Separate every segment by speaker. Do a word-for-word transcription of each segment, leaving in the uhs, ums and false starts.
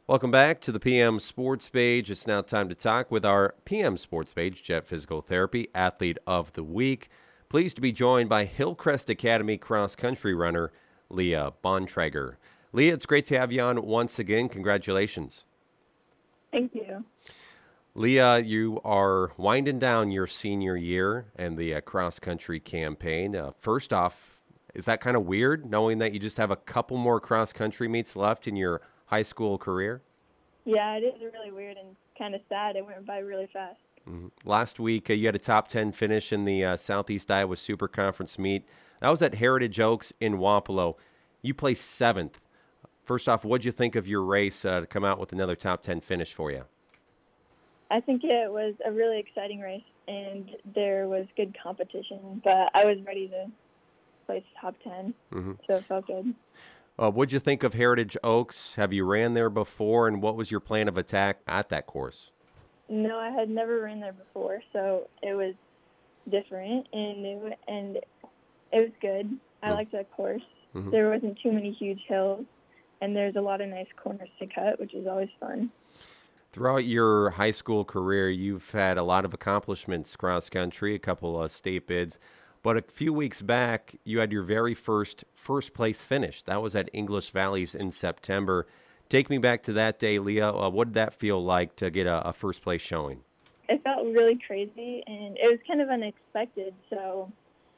Speaker 1: Welcome back to the P M Sports Page. It's now time to talk with our P M Sports Page Jet Physical Therapy Athlete of the Week. Pleased to be joined by Hillcrest Academy cross-country runner Leah Bontrager. Leah, it's great to have you on once again. Congratulations.
Speaker 2: Thank you.
Speaker 1: Leah, you are winding down your senior year and the uh, cross-country campaign. Uh, first off, is that kind of weird, knowing that you just have a couple more cross-country meets left in your high school career?
Speaker 2: Yeah, it is really weird and kind of sad. It went by really fast.
Speaker 1: Mm-hmm. Last week, uh, you had a top ten finish in the uh, Southeast Iowa Super Conference meet. That was at Heritage Oaks in Wapello. You placed seventh. First off, what'd you think of your race uh, to come out with another top ten finish for you?
Speaker 2: I think it was a really exciting race, and there was good competition, but I was ready to place top ten,
Speaker 1: Mm-hmm.
Speaker 2: so it felt good.
Speaker 1: Uh, what'd you think of Heritage Oaks? Have you ran there before, and what was your plan of attack at that course?
Speaker 2: No, I had never ran there before, so it was different and new, and it was good. I
Speaker 1: Mm-hmm.
Speaker 2: liked that course.
Speaker 1: Mm-hmm.
Speaker 2: There wasn't too many huge hills, and there's a lot of nice corners to cut, which is always fun.
Speaker 1: Throughout your high school career, you've had a lot of accomplishments cross-country, a couple of state bids. But a few weeks back, you had your very first first-place finish. That was at English Valleys in September. Take me back to that day, Leah. Uh, what did that feel like to get a, a first-place showing?
Speaker 2: It felt really crazy, and it was kind of unexpected, so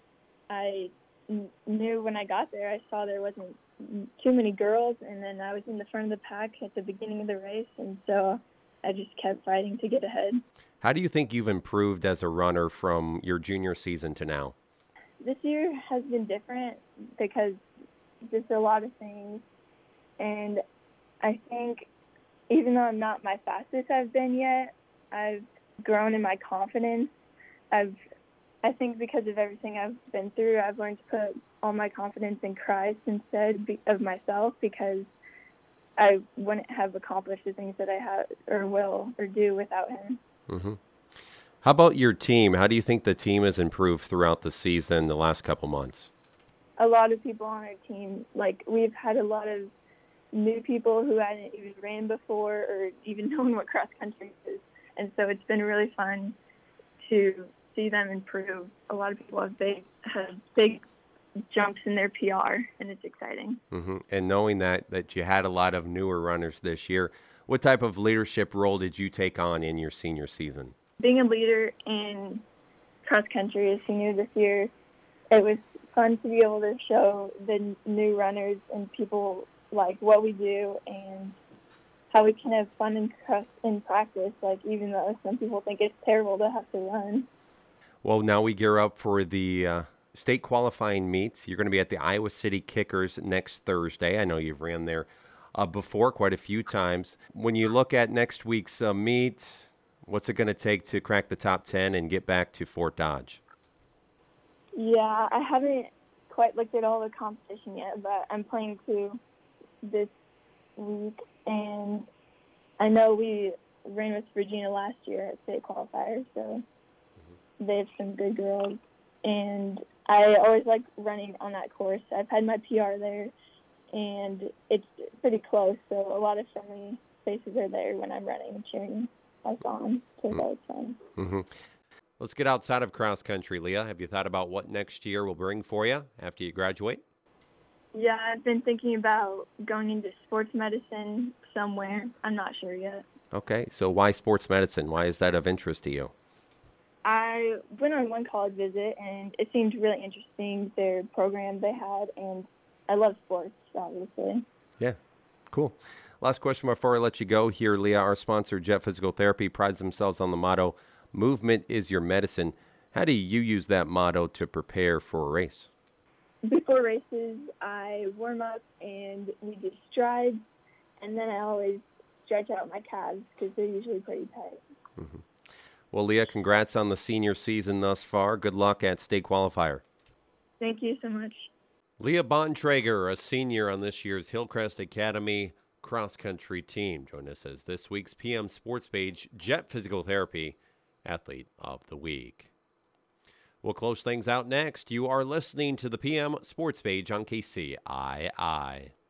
Speaker 2: I n- knew when I got there, I saw there wasn't too many girls, and then I was in the front of the pack at the beginning of the race, and so I just kept fighting to get ahead.
Speaker 1: How do you think you've improved as a runner from your junior season to now?
Speaker 2: This year has been different because just a lot of things, and I think even though I'm not my fastest I've been yet, I've grown in my confidence. I've, I think because of everything I've been through, I've learned to put all my confidence in Christ instead be- of myself, because I wouldn't have accomplished the things that I have or will or do without him.
Speaker 1: Mm-hmm. How about your team? How do you think the team has improved throughout the season, the last couple months?
Speaker 2: A lot of people on our team, like we've had a lot of new people who hadn't even ran before or even known what cross country is. And so it's been really fun to see them improve. A lot of people have big, have big jumps in their P R, and it's exciting.
Speaker 1: Mm-hmm. And knowing that that you had a lot of newer runners this year, what type of leadership role did you take on in your senior season?
Speaker 2: Being a leader in cross country as senior this year, it was fun to be able to show the new runners and people like what we do and how we can have fun in, cross, in practice, like even though some people think it's terrible to have to run.
Speaker 1: Well, now we gear up for the uh, state qualifying meets. You're going to be at the Iowa City Kickers next Thursday. I know you've ran there uh, before quite a few times. When you look at next week's uh, meet, what's it going to take to crack the top ten and get back to Fort Dodge?
Speaker 2: Yeah, I haven't quite looked at all the competition yet, but I'm planning to this week, and I know we ran with Virginia last year at state qualifiers, so they have some good girls, and I always like running on that course. I've had my P R there, and it's pretty close, so a lot of friendly faces are there when I'm running and cheering us on, so that was fun.
Speaker 1: Mm-hmm. Let's get outside of cross country, Leah. Have you thought about what next year will bring for you after you graduate?
Speaker 2: Yeah, I've been thinking about going into sports medicine somewhere. I'm not sure yet.
Speaker 1: Okay, so why sports medicine? Why is that of interest to you?
Speaker 2: I went on one college visit, and it seemed really interesting, their program they had, and I love sports, obviously.
Speaker 1: Yeah, cool. Last question before I let you go here, Leah. Our sponsor, Jet Physical Therapy, prides themselves on the motto, movement is your medicine. How do you use that motto to prepare for a race?
Speaker 2: Before races, I warm up and we do strides, and then I always stretch out my calves because they're usually pretty tight.
Speaker 1: Mm-hmm. Well, Leah, congrats on the senior season thus far. Good luck at state qualifier.
Speaker 2: Thank you so much.
Speaker 1: Leah Bontrager, a senior on this year's Hillcrest Academy cross-country team. Join us as this week's P M Sports Page Jet Physical Therapy Athlete of the Week. We'll close things out next. You are listening to the P M Sports Page on K C I I.